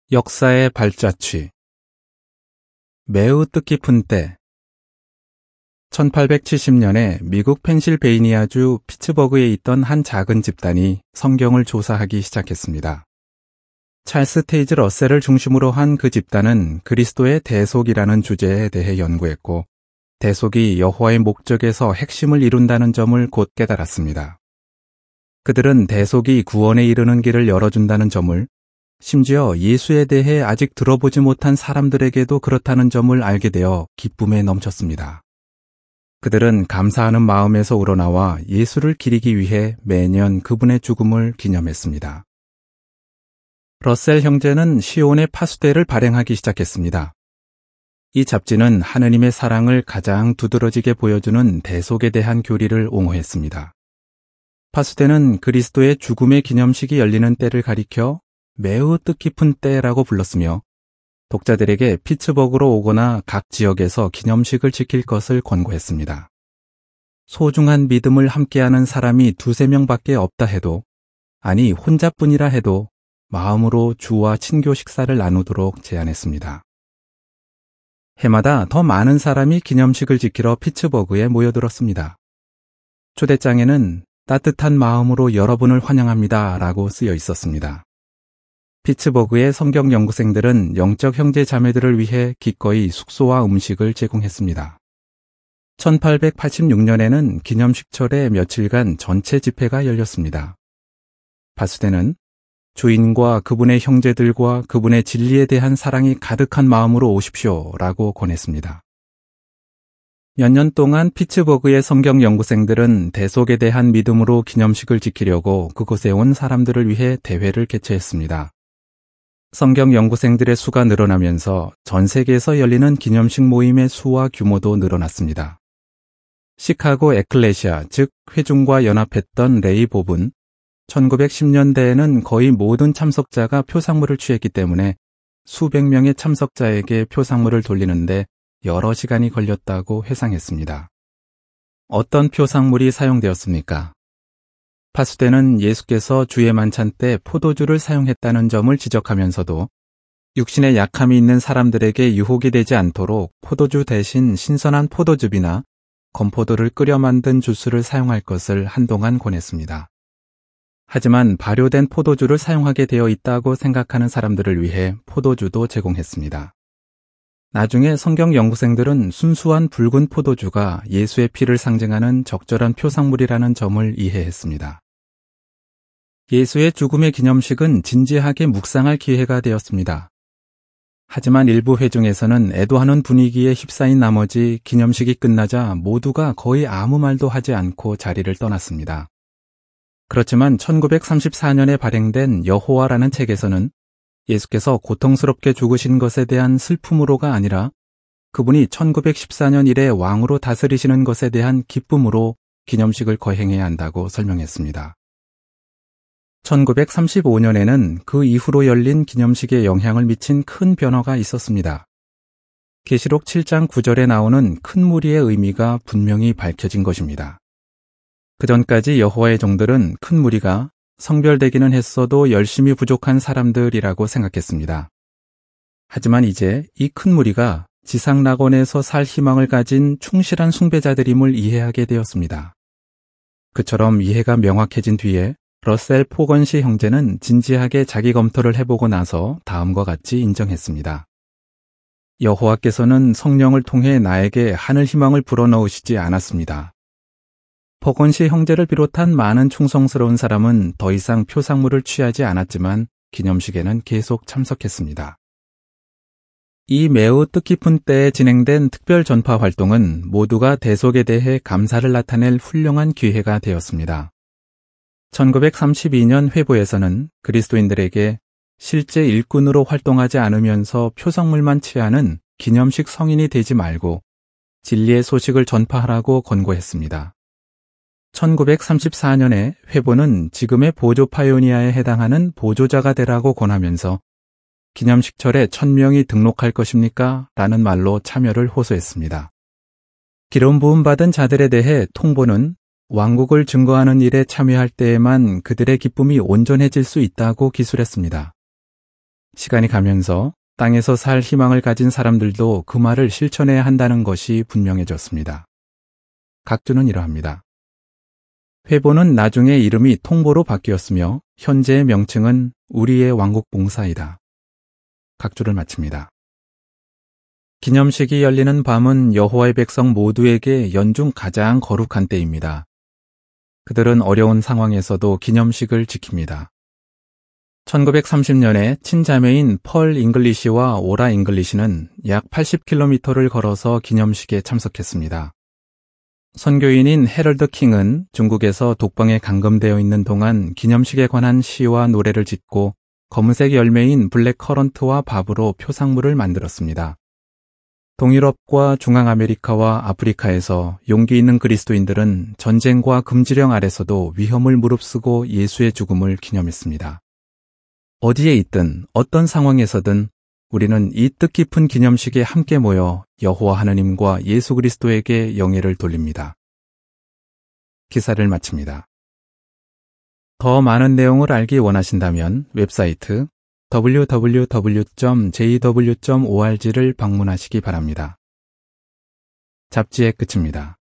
역사의 발자취. 매우 뜻깊은 때. 1870년에 미국 펜실베이니아주 피츠버그에 있던 한 작은 집단이 성경을 조사하기 시작했습니다. 찰스 테이즈 러셀을 중심으로 한 그 집단은 그리스도의 대속이라는 주제에 대해 연구했고, 대속이 여호와의 목적에서 핵심을 이룬다는 점을 곧 깨달았습니다. 그들은 대속이 구원에 이르는 길을 열어준다는 점을, 심지어 예수에 대해 아직 들어보지 못한 사람들에게도 그렇다는 점을 알게 되어 기쁨에 넘쳤습니다. 그들은 감사하는 마음에서 우러나와 예수를 기리기 위해 매년 그분의 죽음을 기념했습니다. 러셀 형제는 시온의 파수대를 발행하기 시작했습니다. 이 잡지는 하느님의 사랑을 가장 두드러지게 보여주는 대속에 대한 교리를 옹호했습니다. 파수대는 그리스도의 죽음의 기념식이 열리는 때를 가리켜 매우 뜻깊은 때라고 불렀으며, 독자들에게 피츠버그로 오거나 각 지역에서 기념식을 지킬 것을 권고했습니다. 소중한 믿음을 함께하는 사람이 2-3명밖에 없다 해도, 아니 혼자뿐이라 해도 마음으로 주와 친교 식사를 나누도록 제안했습니다. 해마다 더 많은 사람이 기념식을 지키러 피츠버그에 모여들었습니다. 초대장에는 따뜻한 마음으로 여러분을 환영합니다 라고 쓰여 있었습니다. 피츠버그의 성경 연구생들은 영적 형제 자매들을 위해 기꺼이 숙소와 음식을 제공했습니다. 1886년에는 기념식철에 며칠간 전체 집회가 열렸습니다. 파수대는 주인과 그분의 형제들과 그분의 진리에 대한 사랑이 가득한 마음으로 오십시오 라고 권했습니다. 몇 년 동안 피츠버그의 성경 연구생들은 대속에 대한 믿음으로 기념식을 지키려고 그곳에 온 사람들을 위해 대회를 개최했습니다. 성경 연구생들의 수가 늘어나면서 전 세계에서 열리는 기념식 모임의 수와 규모도 늘어났습니다. 시카고 에클레시아, 즉 회중과 연합했던 레이 봅은 1910년대에는 거의 모든 참석자가 표상물을 취했기 때문에 수백 명의 참석자에게 표상물을 돌리는데 여러 시간이 걸렸다고 회상했습니다. 어떤 표상물이 사용되었습니까? 파수대는 예수께서 주의 만찬 때 포도주를 사용했다는 점을 지적하면서도 육신에 약함이 있는 사람들에게 유혹이 되지 않도록 포도주 대신 신선한 포도즙이나 건포도를 끓여 만든 주스를 사용할 것을 한동안 권했습니다. 하지만 발효된 포도주를 사용하게 되어 있다고 생각하는 사람들을 위해 포도주도 제공했습니다. 나중에 성경 연구생들은 순수한 붉은 포도주가 예수의 피를 상징하는 적절한 표상물이라는 점을 이해했습니다. 예수의 죽음의 기념식은 진지하게 묵상할 기회가 되었습니다. 하지만 일부 회중에서는 애도하는 분위기에 휩싸인 나머지 기념식이 끝나자 모두가 거의 아무 말도 하지 않고 자리를 떠났습니다. 그렇지만 1934년에 발행된 여호와라는 책에서는 예수께서 고통스럽게 죽으신 것에 대한 슬픔으로가 아니라 그분이 1914년 이래 왕으로 다스리시는 것에 대한 기쁨으로 기념식을 거행해야 한다고 설명했습니다. 1935년에는 그 이후로 열린 기념식에 영향을 미친 큰 변화가 있었습니다. 계시록 7장 9절에 나오는 큰 무리의 의미가 분명히 밝혀진 것입니다. 그전까지 여호와의 종들은 큰 무리가 성별되기는 했어도 열심히 부족한 사람들이라고 생각했습니다. 하지만 이제 이 큰 무리가 지상 낙원에서 살 희망을 가진 충실한 숭배자들임을 이해하게 되었습니다. 그처럼 이해가 명확해진 뒤에 러셀 포건시 형제는 진지하게 자기 검토를 해보고 나서 다음과 같이 인정했습니다. 여호와께서는 성령을 통해 나에게 하늘 희망을 불어넣으시지 않았습니다. 포건시 형제를 비롯한 많은 충성스러운 사람은 더 이상 표상물을 취하지 않았지만 기념식에는 계속 참석했습니다. 이 매우 뜻깊은 때에 진행된 특별 전파 활동은 모두가 대속에 대해 감사를 나타낼 훌륭한 기회가 되었습니다. 1932년 회보에서는 그리스도인들에게 실제 일꾼으로 활동하지 않으면서 표성물만 취하는 기념식 성인이 되지 말고 진리의 소식을 전파하라고 권고했습니다. 1934년에 회보는 지금의 보조 파이오니아에 해당하는 보조자가 되라고 권하면서 기념식철에 1000명이 등록할 것입니까? 라는 말로 참여를 호소했습니다. 기름 부음 받은 자들에 대해 통보는 왕국을 증거하는 일에 참여할 때에만 그들의 기쁨이 온전해질 수 있다고 기술했습니다. 시간이 가면서 땅에서 살 희망을 가진 사람들도 그 말을 실천해야 한다는 것이 분명해졌습니다. 각주는 이러합니다. 회보는 나중에 이름이 통보로 바뀌었으며 현재의 명칭은 우리의 왕국 봉사이다. 각주를 마칩니다. 기념식이 열리는 밤은 여호와의 백성 모두에게 연중 가장 거룩한 때입니다. 그들은 어려운 상황에서도 기념식을 지킵니다. 1930년에 친자매인 펄 잉글리시와 오라 잉글리시는 약 80km를 걸어서 기념식에 참석했습니다. 선교인인 헤럴드 킹은 중국에서 독방에 감금되어 있는 동안 기념식에 관한 시와 노래를 짓고 검은색 열매인 블랙 커런트와 밥으로 표상물을 만들었습니다. 동유럽과 중앙아메리카와 아프리카에서 용기 있는 그리스도인들은 전쟁과 금지령 아래서도 위험을 무릅쓰고 예수의 죽음을 기념했습니다. 어디에 있든 어떤 상황에서든 우리는 이 뜻깊은 기념식에 함께 모여 여호와 하나님과 예수 그리스도에게 영예를 돌립니다. 기사를 마칩니다. 더 많은 내용을 알기 원하신다면 웹사이트 www.jw.org를 방문하시기 바랍니다. 잡지의 끝입니다.